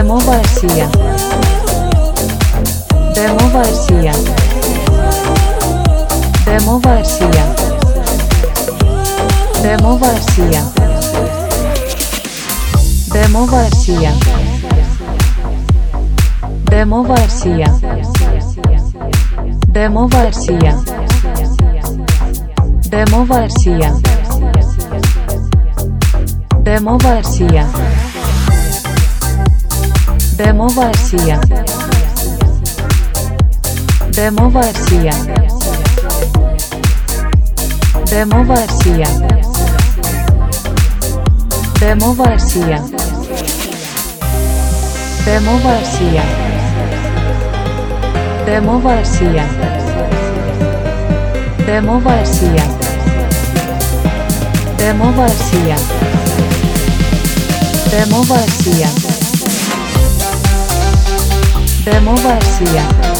Demoversia. Demoversia. Demoversia. Demoversia. Demoversia. Demoversia. Demoversia. Demoversia. Demoversia. Demoversia. Demoversia. Demoversia. Demoversia. Demoversia. Demoversia. Demoversia. Demoversia. Demoversia. Demoversia.